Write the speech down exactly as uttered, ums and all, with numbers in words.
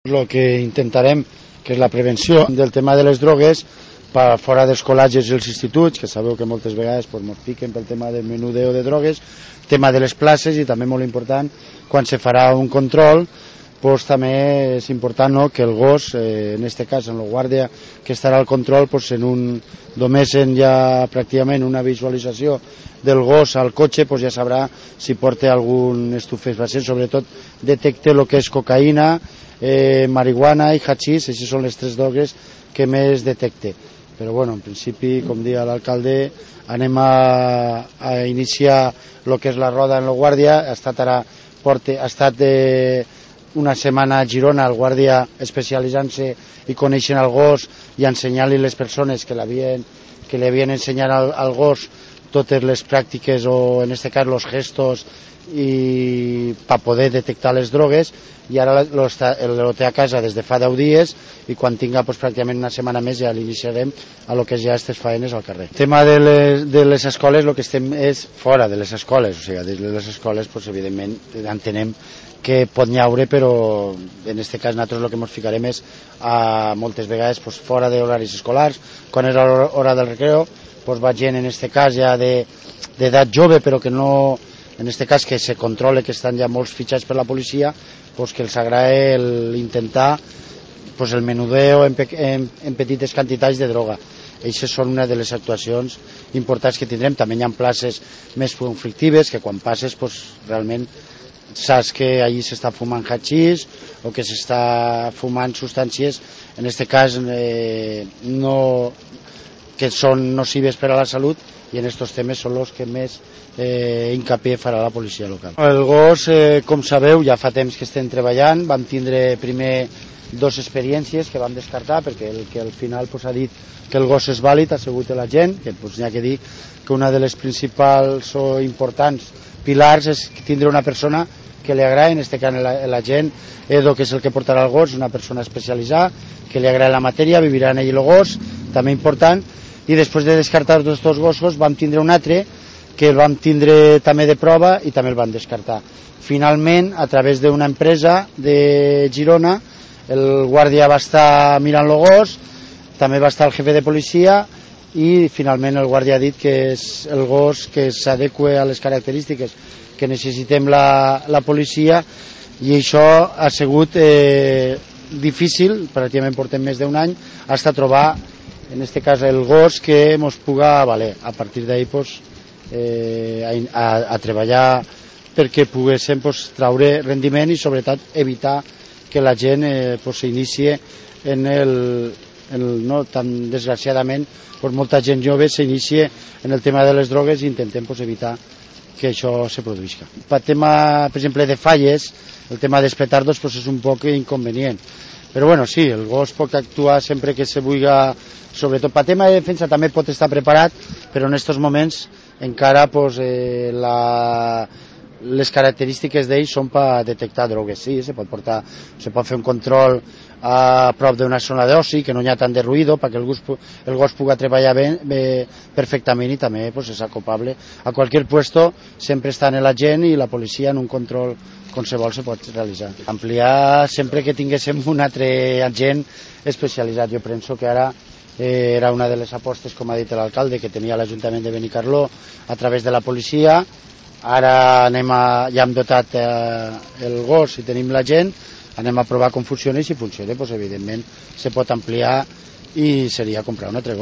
El que intentarem, que és la prevenció del tema de les drogues, per fora dels col·legis i els instituts, que sabeu que moltes vegades pues, ens piquen pel tema del menudeo de drogues, tema de les places i també molt important, quan se farà un control, pues, també és important no, que el gos, eh, en aquest cas en el guàrdia que estarà al control, pues, en un, només en ja pràcticament una visualització del gos al cotxe, pues, ja sabrà si porta algun estupefacient, sobretot detecte el que és cocaïna, eh, marihuana i hachís, així són les tres drogues que més detecte. Però bueno, en principi, com dia l'alcalde, anem a, a iniciar el que és la roda en la guàrdia. Ha estat ara, porte, ha estat eh, una setmana a Girona el guàrdia especialitzant-se i coneixent el gos i ensenyant-li les persones que, que li havien ensenyat al, al gos totes les pràctiques o en aquest cas els gestos i per poder detectar les drogues, i ara el té a casa des de fa deu dies i quan tinga pues, pràcticament una setmana més ja l'iniciarem a lo que és ja aquestes faenes al carrer. El tema de les, de les escoles, el que estem és fora de les escoles, o sigui, des de les escoles pues, evidentment entenem que pot nyaure, però en aquest cas nosaltres el que ens ficarem és a, moltes vegades pues, fora d'horaris escolars, quan és l'hora del recreo, pues, va gent en aquest cas ja d'edat de, jove, però que no, en aquest cas que se controla que estan ja molts fitxats per la policia, pues, que els agrada intentar pues, el menudeo en, en, en petites quantitats de droga. Aquestes són una de les actuacions importants que tindrem. També hi ha places més conflictives que quan passes pues, realment saps que allí s'està fumant hachís o que s'està fumant substàncies, en aquest cas eh, no, que són nocives per a la salut, i en aquests temes són els que més eh, hincapié farà la policia local. El gos, eh, com sabeu, ja fa temps que estem treballant. Vam tindre primer dues experiències que vam descartar perquè el que al final pues, ha dit que el gos és vàlid ha sigut la gent, que pues, n'hi ha que dir que una de les principals o importants pilars és tindre una persona que li agrada, en aquest cas la, la gent, Edo, que és el que portarà el gos, una persona especialitzada, que li agrada la matèria, vivirà en ell el gos, també important. I després de descartar tots dos gossos vam tindre un altre que el vam tindre també de prova i també el vam descartar. Finalment, a través d'una empresa de Girona, el guàrdia va estar mirant el gos, també va estar el jefe de policia i finalment el guàrdia ha dit que és el gos que s'adequa a les característiques que necessitem la, la policia, i això ha sigut eh, difícil, pràcticament portem més d'un any, hasta trobar en aquest cas el gos que ens puga valer. A partir d'ahir pues, eh, a, a treballar perquè poguéssim pues, traure rendiment i sobretot evitar que la gent eh, pues, s'inicie en el, en el no, tan desgraciadament pues, molta gent jove s'inicie en el tema de les drogues i intentem pues, evitar que això se produïsca. Per tema, per exemple, de falles, el tema dels petardos pues, és un poc inconvenient. Però bueno, sí, el gos pot actuar sempre que se vulgui, sobretot per tema de defensa també pot estar preparat, però en aquests moments encara pues, eh, la, les característiques d'ell són per detectar drogues. Sí, se pot, portar, se pot fer un control a prop d'una zona d'oci, que no hi ha tant de ruïdo, perquè el gos, el gos pugui treballar bé, bé, perfectament, i també pues, és acopable. A qualsevol puesto sempre està en la gent i la policia en un control qualsevol se pot realitzar. Ampliar sempre que tinguéssim un altre agent especialitzat. Jo penso que ara eh, era una de les apostes, com ha dit l'alcalde, que tenia l'Ajuntament de Benicarló a través de la policia. Ara anem a, ja hem dotat eh, el gos i tenim la gent, anem a provar com funciona, i si funciona, doncs, evidentment se pot ampliar i seria comprar un altre gos.